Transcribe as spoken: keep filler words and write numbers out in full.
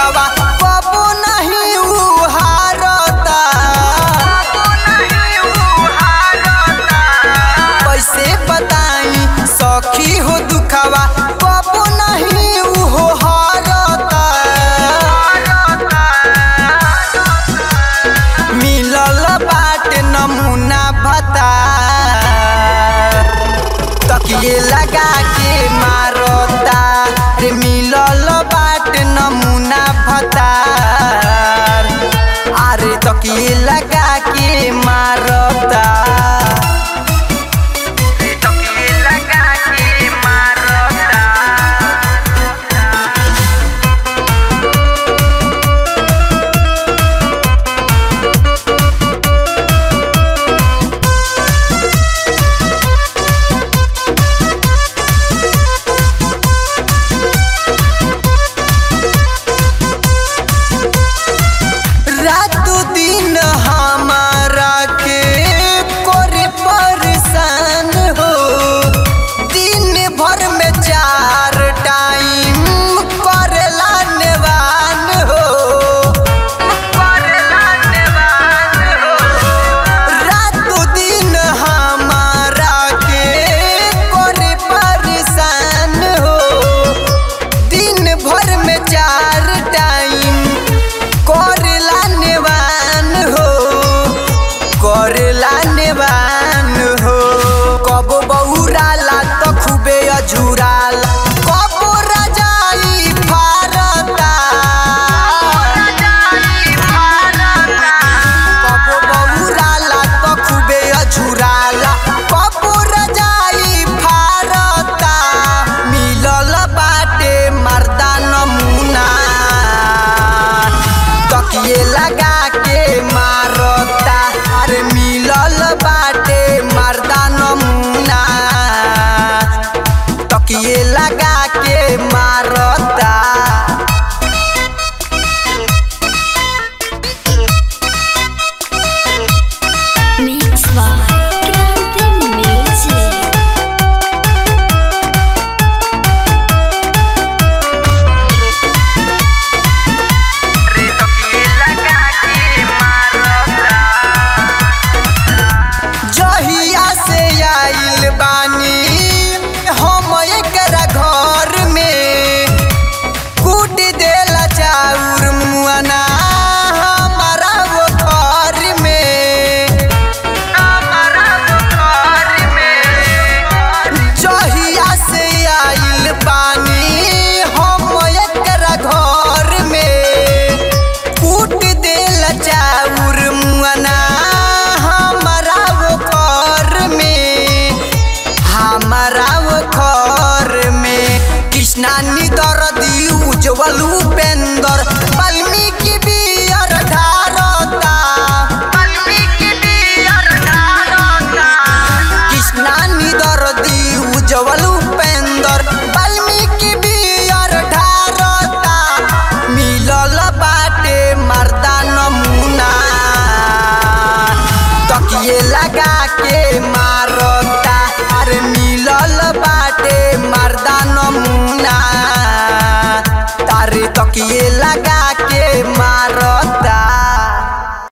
दुखवा कबो नहीं उहारता कैसे बताई सखी हो दुखवा कबो नहीं उहो हारता मिलल बाटे नमूना भता तकिए लगा के मारता रे मिलल बाटे नमूना भता अरे तकिए लगा के मारता रातों दिन हमारा के कोरे परेशान हो दिन भर में चार टाइम करेला नेवान हो रातों दिन हमारा के कोरे परेशान हो दिन भर में चार टाइम करेला नेवान हो करेला नेवान हो कब बहुराला तो खूबे अझुराला कब रजाई फारता कब बहुराला तो खूबे अझुराला कब रजाई फारता मिलल बाटे मर्दा नमूना तकिए लगा के मारता अरे मिलल बाटे मर्दा नमूना तकिए लगा के मारता Mix by Grande Music. जहिया से आइल बानी हम एकरा घर में कूट देला चाउर मुआना हमारा वो घर में हमारा वो घर में जहिया से आइल बानी हम एकरा घर में कूट देला चाउर मुआना हमारा वो घर में हमारा वो घर में कृष्णा निदर्दी उज्जवल उपेंद्र वाल्मीकि बियर ढारता वाल्मीकि बियर ढारता कृष्णा निदर्दी उज्जवल उपेंद्र वाल्मीकि बियर ढारता मिलल बाटे मर्दा नमूना तकिए लगा के मारता अरे मिलल बाटे मर्दा नमूना तारे तकिए लगा